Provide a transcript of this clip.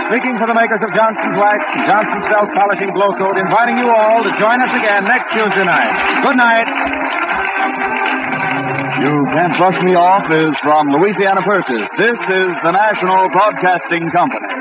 speaking for the makers of Johnson's Wax, Johnson's Self-Polishing Glow Coat, inviting you all to join us again next Tuesday night. Good night. You Can't Brush Me Off is from Louisiana Purchase. This is the National Broadcasting Company.